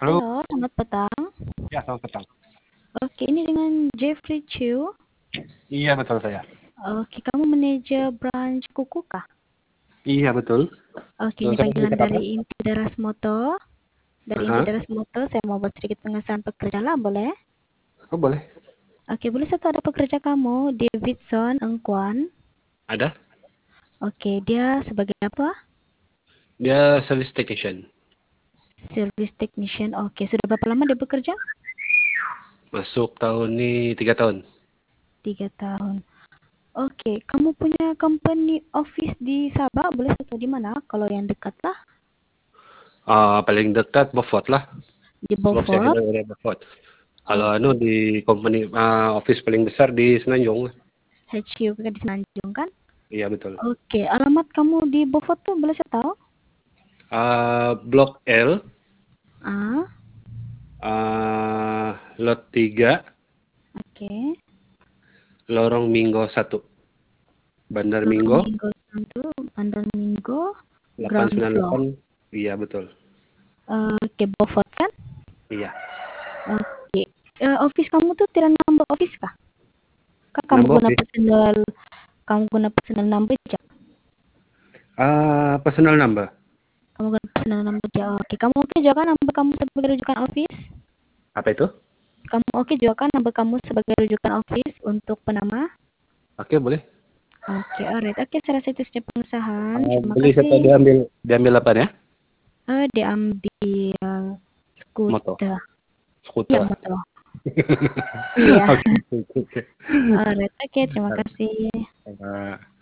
Halo, Halo, selamat petang. ya selamat petang. Oke, ini dengan Jeffrey Chu. Iya betul saya. Oke, kamu manajer branch Kuku kah? Iya betul. Oke, ini Saya panggilan bisa dari kapan? Inti Daras Moto. Dari Inti Aha. Daras Moto, saya mau buat sedikit pengesahan pekerja lah, boleh? Oh boleh. Oke, boleh satu ada pekerja kamu, Davidson Engkwan. Ada? Oke, dia sebagai apa? Dia service technician. Service technician. Oke, sudah berapa lama dia bekerja? Masuk tahun ini 3 tahun. 3 tahun. Oke, kamu punya company office di Sabah, boleh satu di mana? Kalau yang dekat lah, Paling dekat Beaufort lah. di Sebab saya Beaufort. hidup di Beaufort. Kalau Oke, di company office paling besar di Semenanjung. HQ di Semenanjung kan? Iya betul. Oke, alamat kamu di Beaufort tuh boleh saya tahu? Blok L, Ah, lot 3, oke. Lorong Minggo 1, Bandar Lorong Minggo, Minggo 1, Bandar Minggo, ground floor. 898. Iya betul. Oke, Beaufort kan? Iya. Oke. Office kamu tuh tidak nambah office kah? Kah Nambah office. kamu guna personal number aja? Personal number. Kamu guna personal number aja. Oke, kamu oke juga kan number kamu sebagai rujukan office? Apa itu? Kamu oke juga kan number kamu sebagai rujukan office untuk penama? Oke, boleh. Oke, alright. Oke, saya rasa itu saja pengesahan. Terima Beli atau kasih. diambil apa ya? Diambil Moto, skuter. Iya, skuter. motor. Iya. Oke, oke, oke. Alright, oke, terima kasih. Oke.